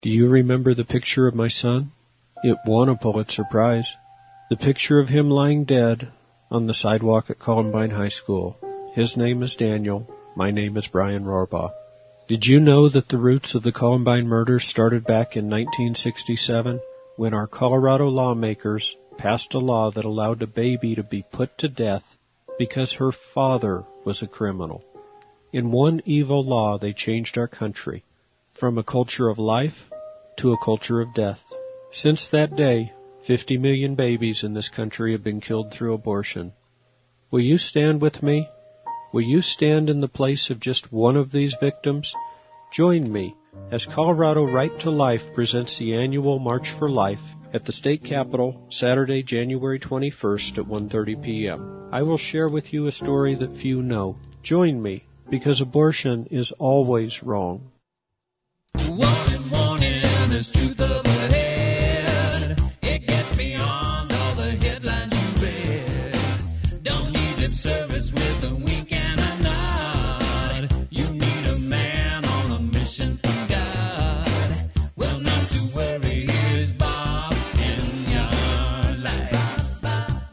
Do you remember the picture of my son? It won a Pulitzer Prize. The picture of him lying dead on the sidewalk at Columbine High School. His name is Daniel. My name is Brian Rohrbaugh. Did you know that the roots of the Columbine murders started back in 1967 when our Colorado lawmakers passed a law that allowed a baby to be put to death because her father was a criminal? In one evil law, they changed our country from a culture of life to a culture of death. Since that day, 50 million babies in this country have been killed through abortion. Will you stand with me? Will you stand in the place of just one of these victims? Join me as Colorado Right to Life presents the annual March for Life at the state capitol Saturday, January 21st at 1:30 p.m. I will share with you a story that few know. Join me, because abortion is always wrong. Warning, warning, there's truth up ahead. It gets beyond all the headlines you read. Don't need lip service with a wink and a nod. You need a man on a mission from God. Well, not to worry, here's Bob in your life.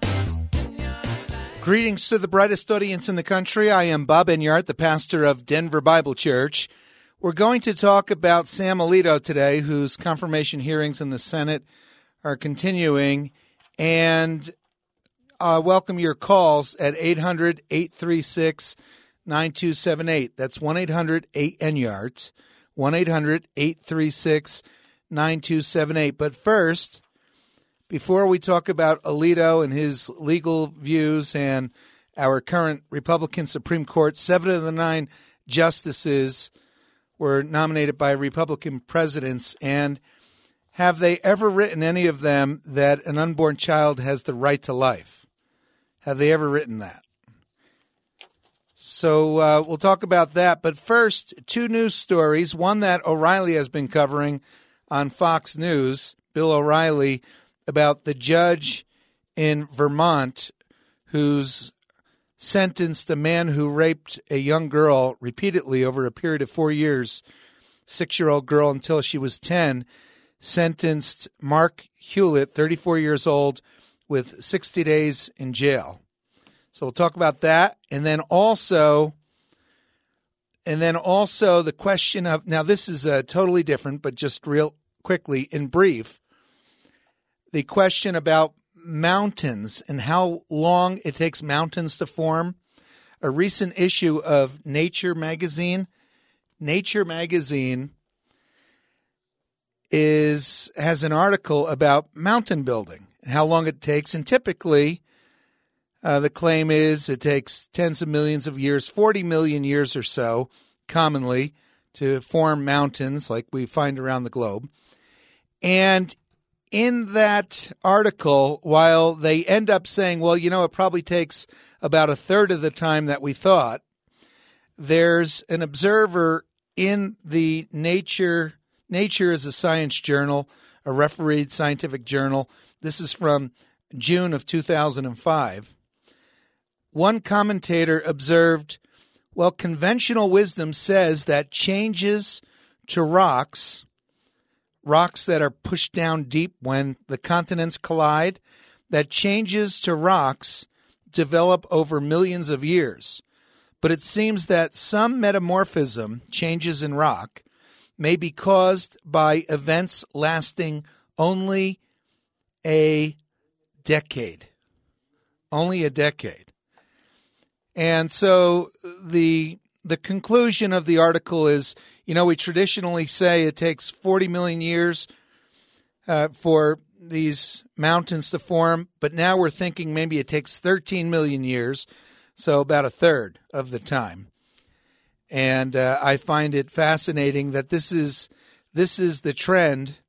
Greetings to the brightest audience in the country. I am Bob Enyart, the pastor of Denver Bible Church. We're going to talk about Sam Alito today, whose confirmation hearings in the Senate are continuing, and welcome your calls at 800-836-9278. That's 1-800-8-ENYART, 1-800-836-9278. But first, before we talk about Alito and his legal views and our current Republican Supreme Court, 7 of the 9 justices were nominated by Republican presidents, and have they ever written, any of them, that an unborn child has the right to life? Have they ever written that? So we'll talk about that. But first, 2 news stories. One that O'Reilly has been covering on Fox News, Bill O'Reilly, about the judge in Vermont who's sentenced a man who raped a young girl repeatedly over a period of 4 years, 6-year-old girl until she was 10, sentenced Mark Hewlett, 34 years old, with 60 days in jail. So we'll talk about that. And then also the question of, now this is totally different, but just real quickly, in brief, the question about mountains and how long it takes mountains to form. A recent issue of Nature magazine has an article about mountain building and how long it takes. And typically, the claim is it takes tens of millions of years, 40 million years or so, commonly, to form mountains like we find around the globe. And in that article, while they end up saying, well, it probably takes about a third of the time that we thought, there's an observer in the Nature is a science journal, a refereed scientific journal. This is from June of 2005. One commentator observed, well, conventional wisdom says that changes to rocks that are pushed down deep when the continents collide, that changes to rocks develop over millions of years. But it seems that some metamorphism, changes in rock, may be caused by events lasting only a decade. Only a decade. And so the conclusion of the article is, we traditionally say it takes 40 million years for these mountains to form, but now we're thinking maybe it takes 13 million years, so about a third of the time. And I find it fascinating that this is the trend,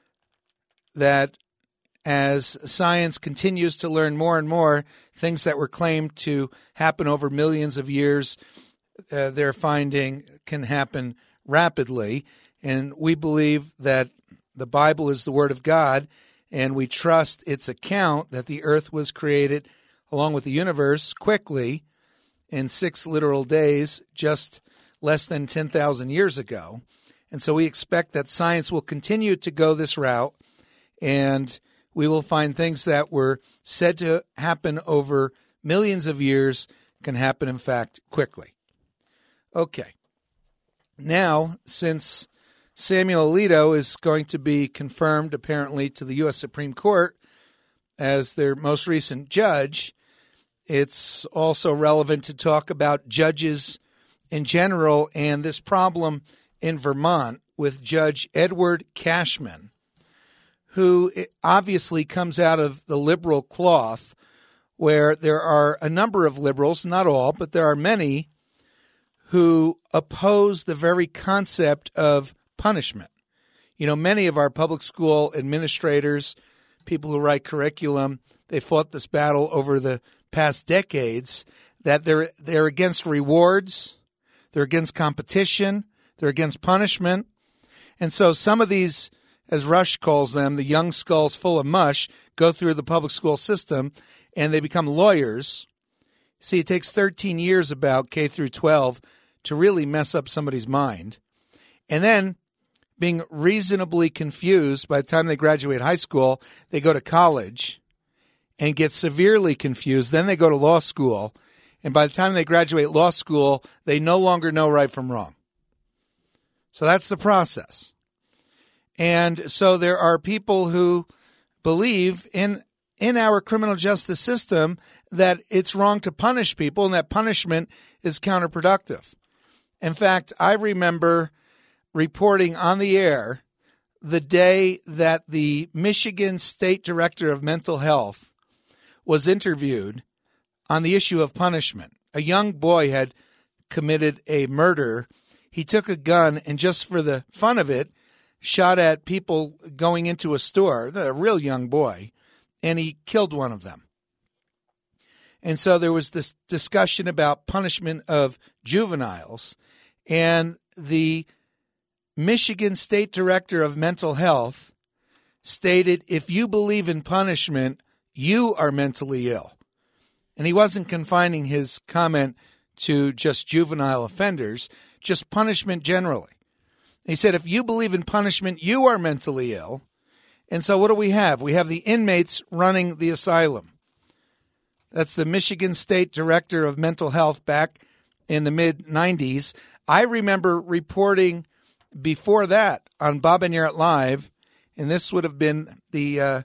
that as science continues to learn more and more, things that were claimed to happen over millions of years, they're finding can happen rapidly. And we believe that the Bible is the Word of God, and we trust its account that the earth was created along with the universe quickly in 6 literal days, just less than 10,000 years ago. And so we expect that science will continue to go this route, and we will find things that were said to happen over millions of years can happen, in fact, quickly. Okay. Now, since Samuel Alito is going to be confirmed, apparently, to the U.S. Supreme Court as their most recent judge, it's also relevant to talk about judges in general and this problem in Vermont with Judge Edward Cashman, who obviously comes out of the liberal cloth, where there are a number of liberals, not all, but there are many, who oppose the very concept of punishment. You know, many of our public school administrators, people who write curriculum, they fought this battle over the past decades, that they're against rewards, they're against competition, they're against punishment. And so some of these, as Rush calls them, the young skulls full of mush, go through the public school system and they become lawyers. See, it takes 13 years about K through 12 to really mess up somebody's mind. And then being reasonably confused by the time they graduate high school, they go to college and get severely confused. Then they go to law school. And by the time they graduate law school, they no longer know right from wrong. So that's the process. And so there are people who believe in our criminal justice system that it's wrong to punish people and that punishment is counterproductive. In fact, I remember reporting on the air the day that the Michigan State Director of Mental Health was interviewed on the issue of punishment. A young boy had committed a murder. He took a gun and just for the fun of it, shot at people going into a store, a real young boy, and he killed one of them. And so there was this discussion about punishment of juveniles, and the Michigan State Director of Mental Health stated, if you believe in punishment, you are mentally ill. And he wasn't confining his comment to just juvenile offenders, just punishment generally. He said, if you believe in punishment, you are mentally ill. And so what do we have? We have the inmates running the asylum. That's the Michigan State Director of Mental Health back in the mid-'90s. I remember reporting before that on Bob and Yarrett Live, and this would have been a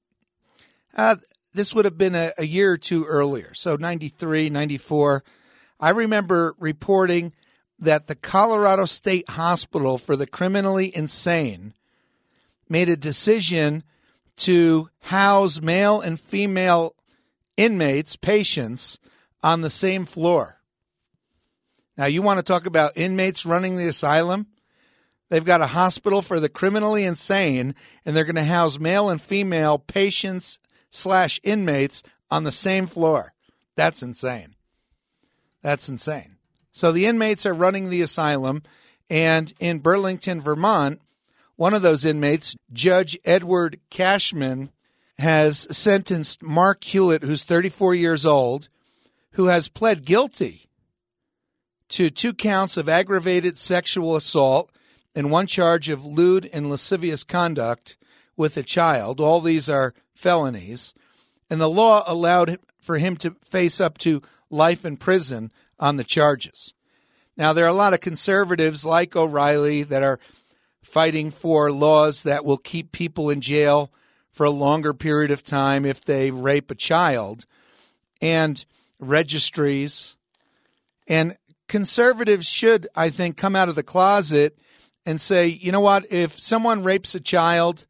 year or two earlier, so 93, 94. I remember reporting that the Colorado State Hospital for the Criminally Insane made a decision to house male and female inmates, patients, on the same floor. Now, you want to talk about inmates running the asylum? They've got a hospital for the criminally insane, and they're going to house male and female patients / inmates on the same floor. That's insane. That's insane. So the inmates are running the asylum, and in Burlington, Vermont, one of those inmates, Judge Edward Cashman, has sentenced Mark Hewlett, who's 34 years old, who has pled guilty to 2 counts of aggravated sexual assault and 1 charge of lewd and lascivious conduct with a child. All these are felonies. And the law allowed for him to face up to life in prison on the charges. Now, there are a lot of conservatives like O'Reilly that are fighting for laws that will keep people in jail for a longer period of time if they rape a child, and registries. And conservatives should, I think, come out of the closet and say, you know what, if someone rapes a child,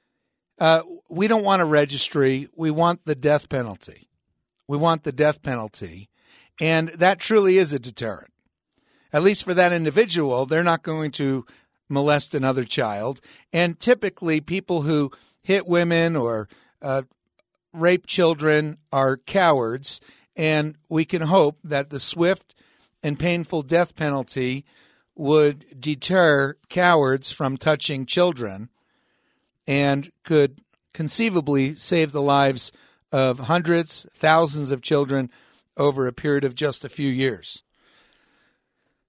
we don't want a registry. We want the death penalty. We want the death penalty. And that truly is a deterrent. At least for that individual, they're not going to molest another child. And typically people who hit women or rape children are cowards. And we can hope that the swift and painful death penalty would deter cowards from touching children and could conceivably save the lives of hundreds, thousands of children over a period of just a few years.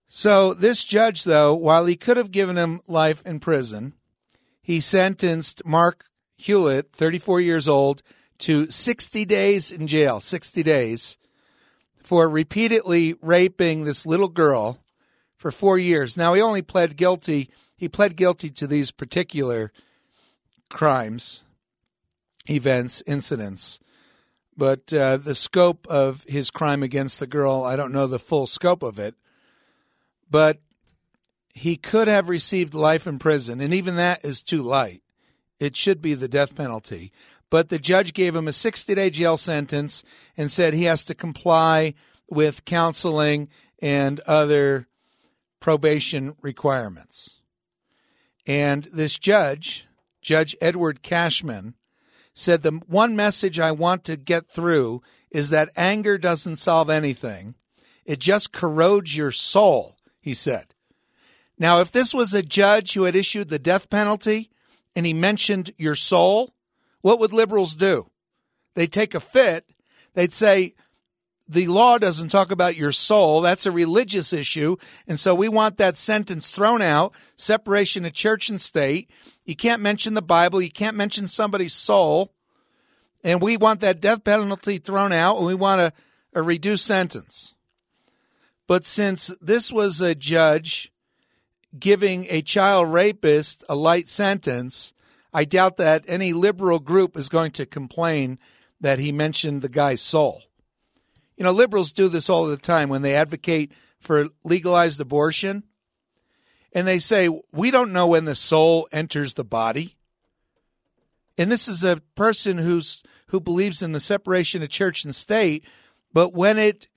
So this judge, though, while he could have given him life in prison, he sentenced Mark Hewlett, 34 years old, to 60 days in jail, 60 days, for repeatedly raping this little girl for 4 years. Now, he only pled guilty. He pled guilty to these particular crimes, events, incidents. But the scope of his crime against the girl, I don't know the full scope of it. But he could have received life in prison, and even that is too light. It should be the death penalty. But the judge gave him a 60-day jail sentence and said he has to comply with counseling and other probation requirements. And this judge, Judge Edward Cashman, said the one message I want to get through is that anger doesn't solve anything. It just corrodes your soul, he said. Now, if this was a judge who had issued the death penalty and he mentioned your soul, what would liberals do? They'd take a fit. They'd say, the law doesn't talk about your soul. That's a religious issue. And so we want that sentence thrown out, separation of church and state. You can't mention the Bible. You can't mention somebody's soul. And we want that death penalty thrown out, and we want a reduced sentence. But since this was a judge giving a child rapist a light sentence, I doubt that any liberal group is going to complain that he mentioned the guy's soul. You know, liberals do this all the time when they advocate for legalized abortion. And they say, we don't know when the soul enters the body. And this is a person who believes in the separation of church and state. But when it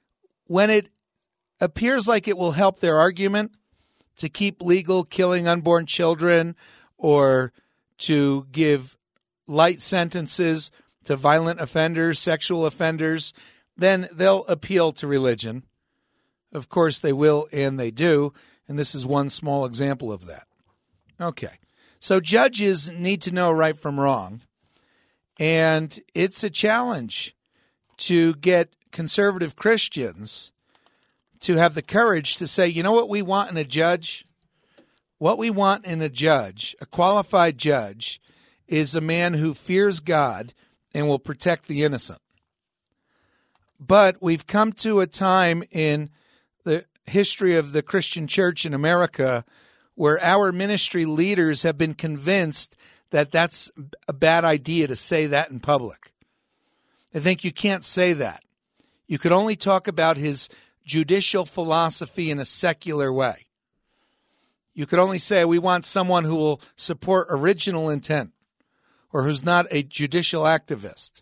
appears like it will help their argument to keep legal killing unborn children or to give light sentences to violent offenders, sexual offenders, then they'll appeal to religion. Of course, they will and they do, and this is one small example of that. Okay, so judges need to know right from wrong, and it's a challenge to get conservative Christians to have the courage to say, you know what we want in a judge? What we want in a judge, a qualified judge, is a man who fears God and will protect the innocent. But we've come to a time in the history of the Christian church in America where our ministry leaders have been convinced that that's a bad idea to say that in public. They think you can't say that. You could only talk about his judicial philosophy in a secular way. You could only say we want someone who will support original intent or who's not a judicial activist.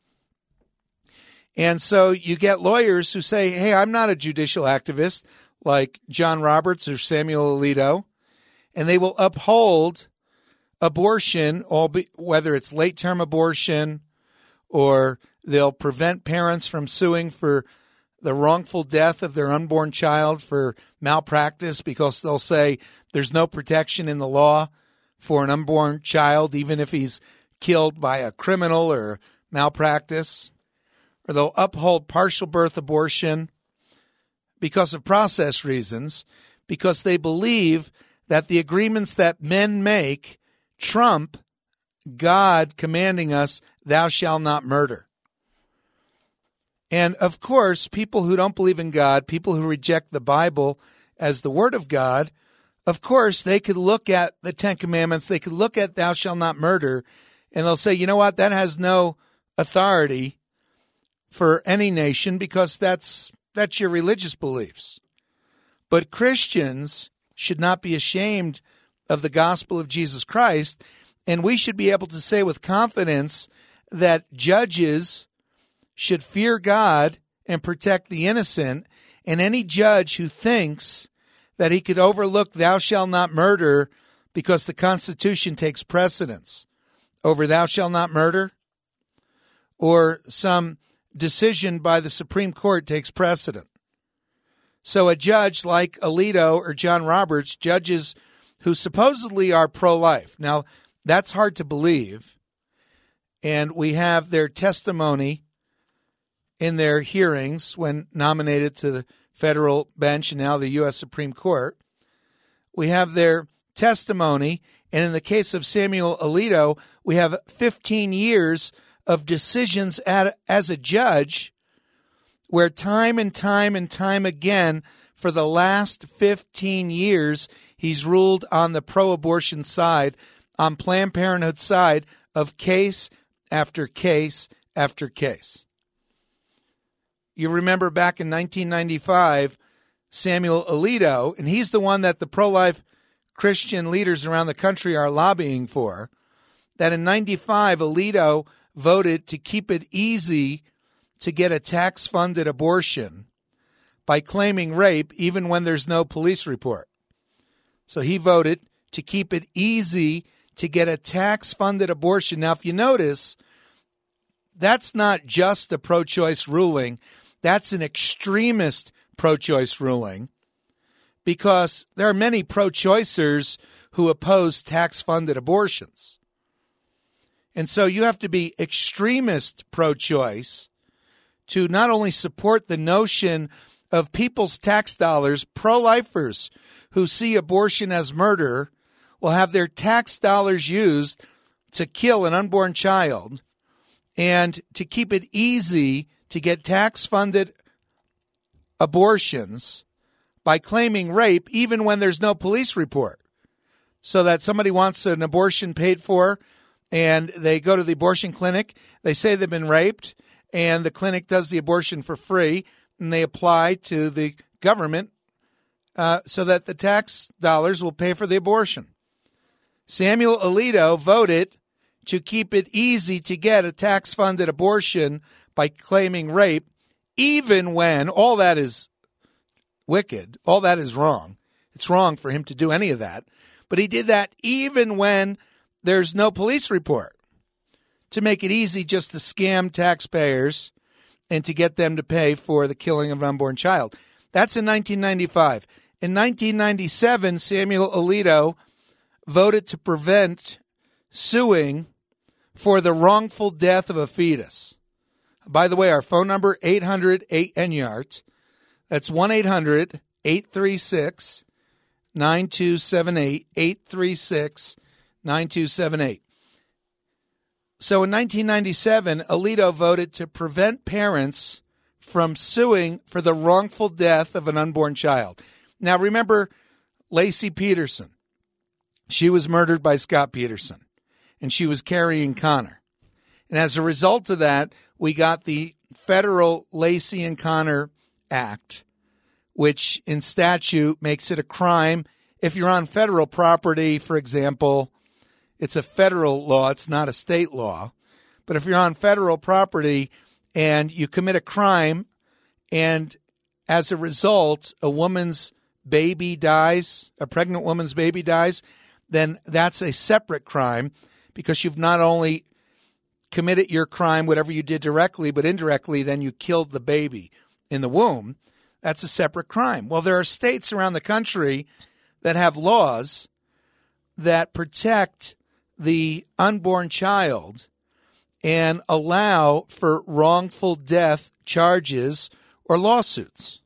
And so you get lawyers who say, hey, I'm not a judicial activist like John Roberts or Samuel Alito, and they will uphold abortion, whether it's late-term abortion or they'll prevent parents from suing for the wrongful death of their unborn child for malpractice because they'll say there's no protection in the law for an unborn child, even if he's killed by a criminal or malpractice. Or they'll uphold partial birth abortion because of process reasons, because they believe that the agreements that men make trump God commanding us, thou shalt not murder. And, of course, people who don't believe in God, people who reject the Bible as the Word of God, of course, they could look at the Ten Commandments, they could look at thou shalt not murder, and they'll say, you know what, that has no authority for any nation because that's your religious beliefs. But Christians should not be ashamed of the gospel of Jesus Christ, and we should be able to say with confidence that judges should fear God and protect the innocent, and any judge who thinks that he could overlook thou shalt not murder because the Constitution takes precedence over thou shalt not murder, or some decision by the Supreme Court takes precedent. So a judge like Alito or John Roberts, judges who supposedly are pro-life. Now, that's hard to believe, and we have their testimony in their hearings when nominated to the federal bench and now the U.S. Supreme Court. We have their testimony, and in the case of Samuel Alito, we have 15 years of decisions as a judge where time and time and time again for the last 15 years, he's ruled on the pro-abortion side, on Planned Parenthood's side of case after case after case. You remember back in 1995, Samuel Alito, and he's the one that the pro-life Christian leaders around the country are lobbying for, that in 95, Alito voted to keep it easy to get a tax-funded abortion by claiming rape even when there's no police report. So he voted to keep it easy to get a tax-funded abortion. Now, if you notice, that's not just a pro-choice ruling. That's an extremist pro-choice ruling because there are many pro-choicers who oppose tax-funded abortions. And so you have to be extremist pro-choice to not only support the notion of people's tax dollars, pro-lifers who see abortion as murder will have their tax dollars used to kill an unborn child and to keep it easy to get tax-funded abortions by claiming rape even when there's no police report. So that somebody wants an abortion paid for and they go to the abortion clinic, they say they've been raped, and the clinic does the abortion for free, and they apply to the government so that the tax dollars will pay for the abortion. Samuel Alito voted to keep it easy to get a tax-funded abortion by claiming rape, even when all that is wicked, all that is wrong. It's wrong for him to do any of that. But he did that even when there's no police report, to make it easy just to scam taxpayers and to get them to pay for the killing of an unborn child. That's in 1995. In 1997, Samuel Alito voted to prevent suing for the wrongful death of a fetus. By the way, our phone number, 800-8-NYART. That's 1-800-836-9278, 836-9278. So in 1997, Alito voted to prevent parents from suing for the wrongful death of an unborn child. Now, remember Laci Peterson. She was murdered by Scott Peterson, and she was carrying Connor. And as a result of that, we got the federal Laci and Connor Act, which in statute makes it a crime if you're on federal property, for example. It's a federal law. It's not a state law. But if you're on federal property and you commit a crime and as a result a woman's baby dies, a pregnant woman's baby dies, then that's a separate crime because you've not only committed your crime, whatever you did directly, but indirectly, then you killed the baby in the womb. That's a separate crime. Well, there are states around the country that have laws that protect the unborn child and allow for wrongful death charges or lawsuits.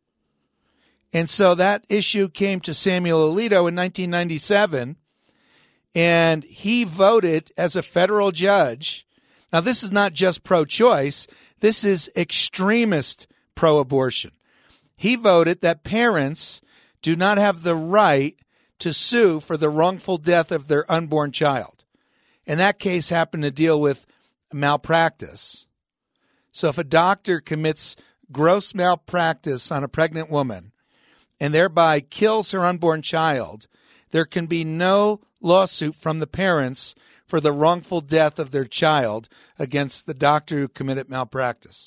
And so that issue came to Samuel Alito in 1997, and he voted as a federal judge. Now, this is not just pro-choice. This is extremist pro-abortion. He voted that parents do not have the right to sue for the wrongful death of their unborn child. And that case happened to deal with malpractice. So if a doctor commits gross malpractice on a pregnant woman and thereby kills her unborn child, there can be no lawsuit from the parents for the wrongful death of their child against the doctor who committed malpractice.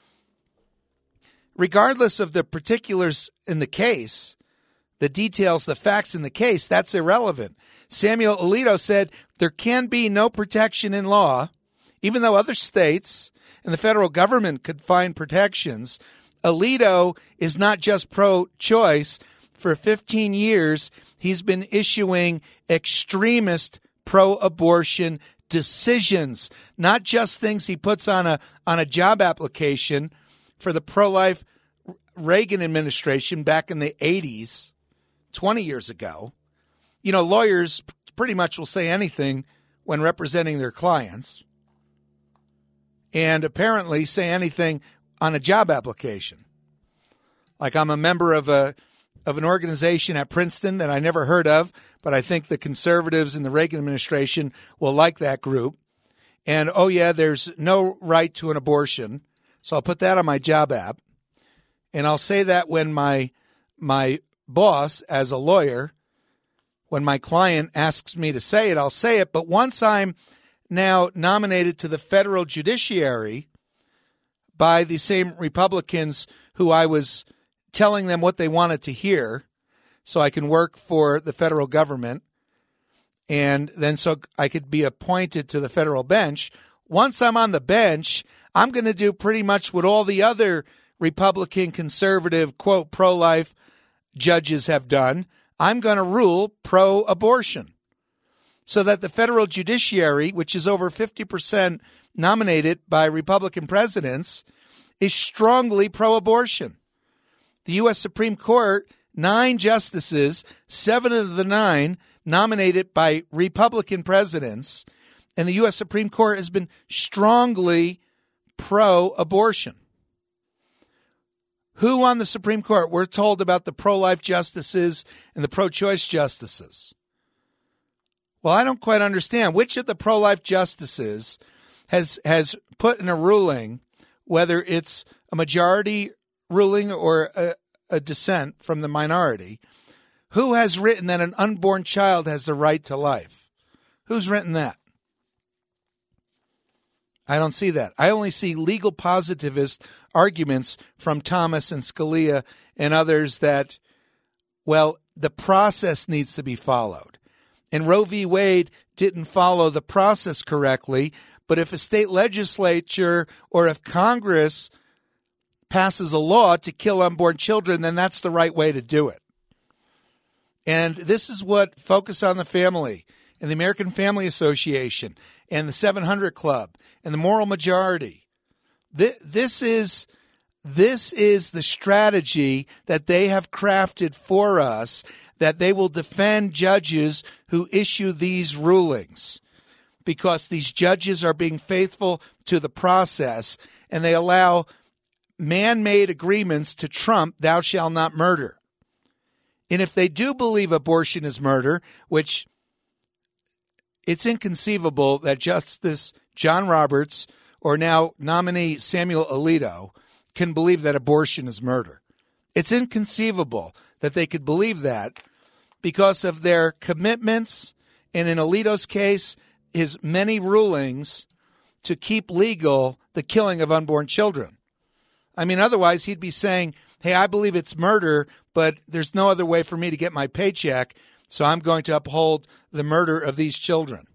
Regardless of the particulars in the case, the details, the facts in the case, that's irrelevant. Samuel Alito said there can be no protection in law, even though other states and the federal government could find protections. Alito is not just pro-choice. For 15 years, he's been issuing extremist pro-abortion decisions, not just things he puts on a job application for the pro-life Reagan administration back in the 80s, 20 years ago, lawyers pretty much will say anything when representing their clients, and apparently say anything on a job application. Like, I'm a member of an organization at Princeton that I never heard of, but I think the conservatives in the Reagan administration will like that group. And, oh yeah, there's no right to an abortion, so I'll put that on my job app. And I'll say that when my boss, as a lawyer, when my client asks me to say it, I'll say it. But once I'm now nominated to the federal judiciary by the same Republicans who I was telling them what they wanted to hear so I can work for the federal government, and then so I could be appointed to the federal bench, once I'm on the bench, I'm going to do pretty much what all the other Republican, conservative, quote, pro-life judges have done. I'm going to rule pro-abortion so that the federal judiciary, which is over 50% nominated by Republican presidents, is strongly pro-abortion. The U.S. Supreme Court, 9 justices, 7 of the 9 nominated by Republican presidents, and the U.S. Supreme Court has been strongly pro-abortion. Who on the Supreme Court? We're told about the pro-life justices and the pro-choice justices. Well, I don't quite understand. Which of the pro-life justices has put in a ruling, whether it's a majority ruling or a dissent from the minority, who has written that an unborn child has the right to life? Who's written that? I don't see that. I only see legal positivist arguments from Thomas and Scalia and others that, well, the process needs to be followed. And Roe v. Wade didn't follow the process correctly, but if a state legislature or if Congress passes a law to kill unborn children, then that's the right way to do it. And this is what Focus on the Family and the American Family Association and the 700 Club and the Moral Majority, this is the strategy that they have crafted for us, that they will defend judges who issue these rulings because these judges are being faithful to the process, and they allow man-made agreements to trump thou shalt not murder. And if they do believe abortion is murder, which it's inconceivable that Justice John Roberts or now nominee Samuel Alito can believe that abortion is murder. It's inconceivable that they could believe that because of their commitments, and in Alito's case, his many rulings to keep legal the killing of unborn children. I mean, otherwise he'd be saying, hey, I believe it's murder, but there's no other way for me to get my paycheck, so I'm going to uphold the murder of these children.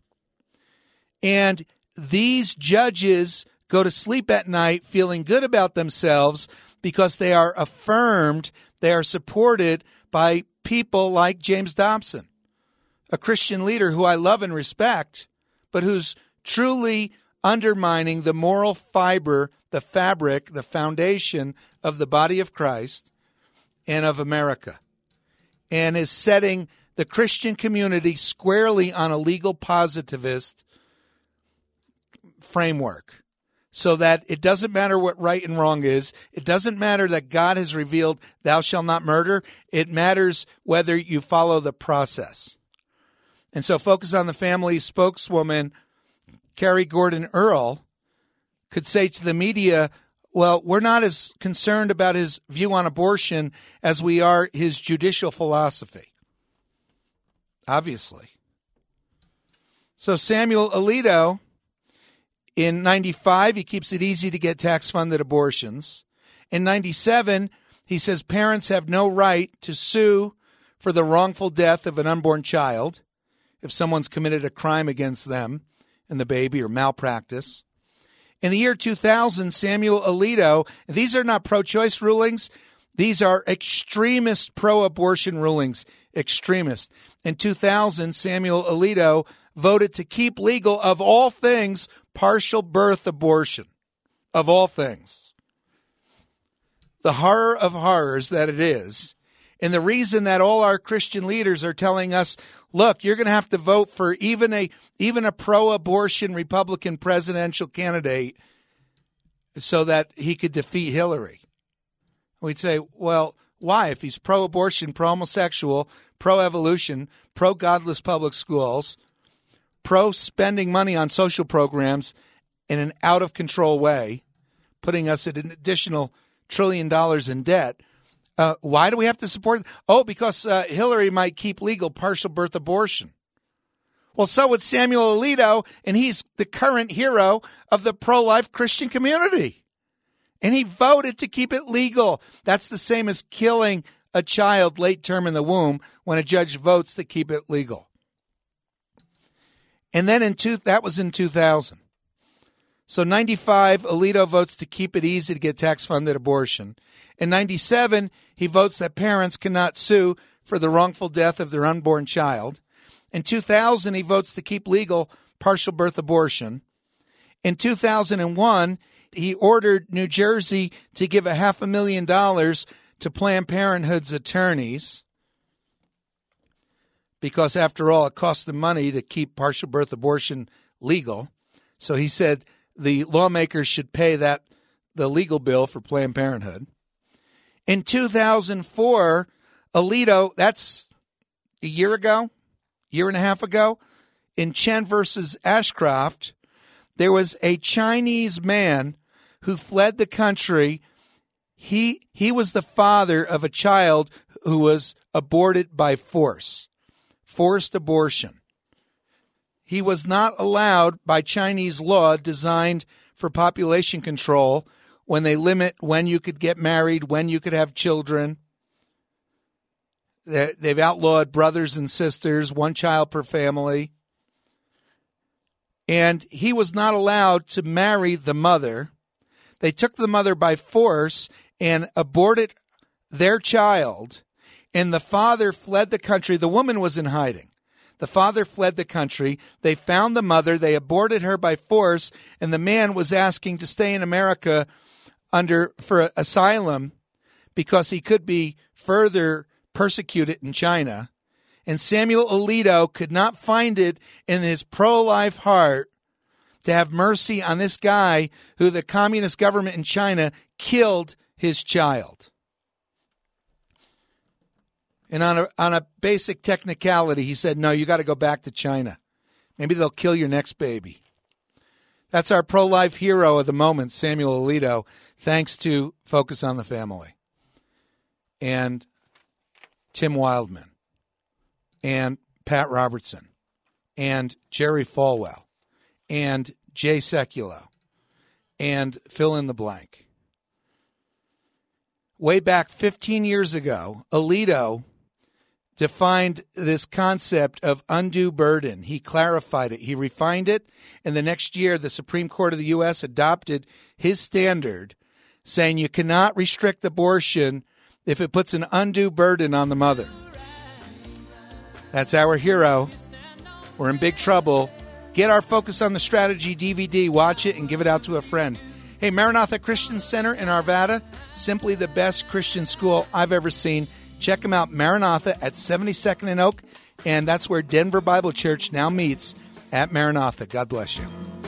And these judges go to sleep at night feeling good about themselves because they are affirmed, they are supported by people like James Dobson, a Christian leader who I love and respect, but who's truly undermining the moral fiber, the fabric, the foundation of the body of Christ and of America, and is setting the Christian community squarely on a legal positivist framework, so that it doesn't matter what right and wrong is. It doesn't matter that God has revealed thou shalt not murder. It matters whether you follow the process. And so Focus on the Family spokeswoman Carrie Gordon Earl could say to the media, well, we're not as concerned about his view on abortion as we are his judicial philosophy. Obviously. So Samuel Alito, in 95, he keeps it easy to get tax-funded abortions. In 97, he says parents have no right to sue for the wrongful death of an unborn child if someone's committed a crime against them and the baby or malpractice. In the year 2000, Samuel Alito, these are not pro-choice rulings, these are extremist pro-abortion rulings, extremist. In 2000, Samuel Alito voted to keep legal, of all things, partial birth abortion, of all things. the horror of horrors that it is, and the reason that all our Christian leaders are telling us, look, you're going to have to vote for even a pro-abortion Republican presidential candidate so that he could defeat Hillary. We'd say, well, why? If he's pro-abortion, pro-homosexual, pro-evolution, pro-godless public schools, pro-spending money on social programs in an out-of-control way, putting us at an additional $1 trillion in debt, why do we have to support? Oh, because Hillary might keep legal partial birth abortion. Well, so would Samuel Alito, and he's the current hero of the pro-life Christian community. And he voted to keep it legal. That's the same as killing a child late term in the womb when a judge votes to keep it legal. And then that was in 2000. So 95, Alito votes to keep it easy to get tax-funded abortion. In 97, he votes that parents cannot sue for the wrongful death of their unborn child. In 2000, he votes to keep legal partial birth abortion. In 2001, he ordered New Jersey to give $500,000 to Planned Parenthood's attorneys because, after all, it costs them money to keep partial birth abortion legal. So he said the lawmakers should pay the legal bill for Planned Parenthood. In 2004, Alito, that's a year and a half ago, in Chen versus Ashcroft, there was a Chinese man who fled the country. He was the father of a child who was aborted by forced abortion. He was not allowed by Chinese law designed for population control when they limit when you could get married, when you could have children. They've outlawed brothers and sisters, one child per family. And he was not allowed to marry the mother. They took the mother by force and aborted their child. And the father fled the country. The woman was in hiding. The father fled the country. They found the mother. They aborted her by force. And the man was asking to stay in America for asylum because he could be further persecuted in China. And Samuel Alito could not find it in his pro-life heart to have mercy on this guy who the communist government in China killed his child. And on a basic technicality, he said, no, you got to go back to China. Maybe they'll kill your next baby. That's our pro-life hero of the moment, Samuel Alito, thanks to Focus on the Family and Tim Wildman and Pat Robertson and Jerry Falwell and Jay Sekulow and fill in the blank. Way back 15 years ago, Alito defined this concept of undue burden. He clarified it. He refined it. And the next year, the Supreme Court of the U.S. adopted his standard, saying you cannot restrict abortion if it puts an undue burden on the mother. That's our hero. We're in big trouble. Get our Focus on the Strategy DVD. Watch it and give it out to a friend. Hey, Maranatha Christian Center in Arvada, simply the best Christian school I've ever seen. Check them out, Maranatha at 72nd and Oak, and that's where Denver Bible Church now meets at Maranatha. God bless you.